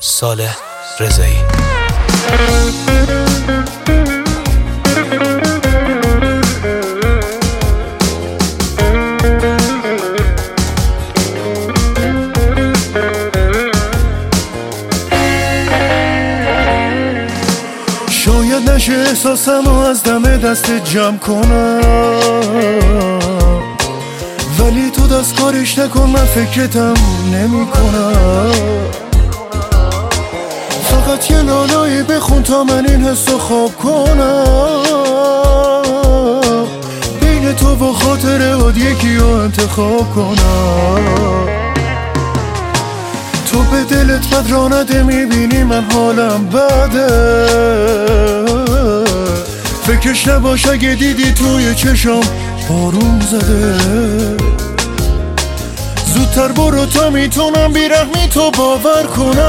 صالح رضایی. شاید نشه احساسم رو از دم دست جمع کنم، ولی تو دست کارش نکن، من فکرتم نمی کنم. فقط یه لالایی بخون تا من این حس رو خواب کنم، بین تو و خاطرات یکی رو انتخاب کنم. تو به دلت بد را نده، میبینی من حالم بده، فکرش نباش اگه دیدی توی چشم بارون زده. زودتر برو تا میتونم بیرحمی تو باور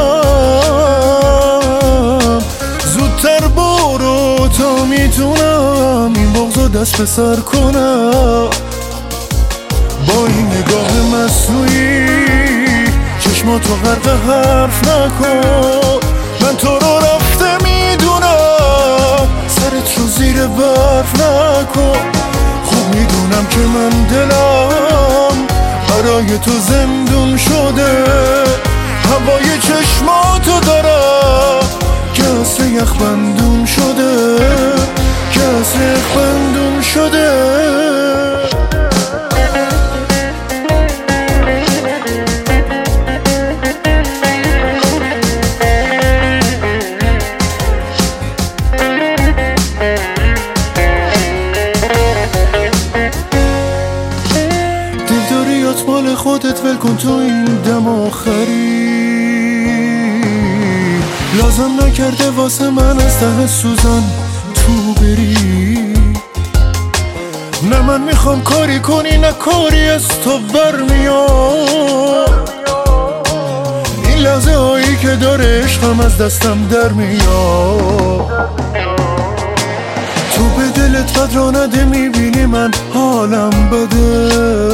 کنم، زودتر برو تا میتونم این بغضو دست به سر کنم. با این نگاه مصنوعی چشماتو غرق حرف نکن، من تو رو رفته میدونم، سرت رو زیر برف نکن. خوب میدونم که من دلم برای تو زندون شده، هوای چشماتو دارم که اصل یخ بندون شده، که اصل یخ بندون شده. مال خودت ول کن تو این دم آخری، لازم نکرده واسه من از ته سوزن تو بری. نه من میخوام کاری کنی نه کاری از تو برمیاد، این لحظه هایی که داره عشقم از دستم در میاد. تو به دلت بد را نده، میبینی من حالم بده،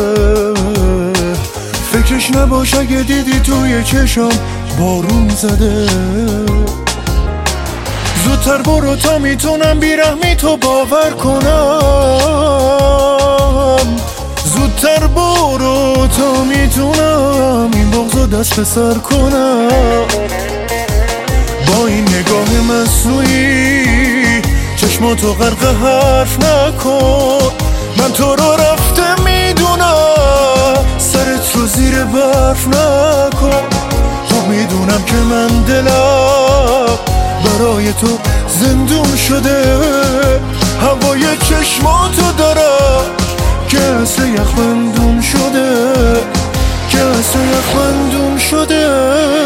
فکرش نباش اگه دیدی توی چشم بارون زده. زودتر برو تا میتونم بیرحمی تو باور کنم، زودتر برو تا میتونم این بغضو دست به سر کنم. با این نگاه مصنوعی چشماتو غرق حرف نکن، من تو رو رفته میدونم، سرت رو زیر برف نکن. خوب میدونم که من دلم برای تو زندون شده، هوای چشماتو دارم که اصل یخ بندون شده، که اصل یخ بندون شده.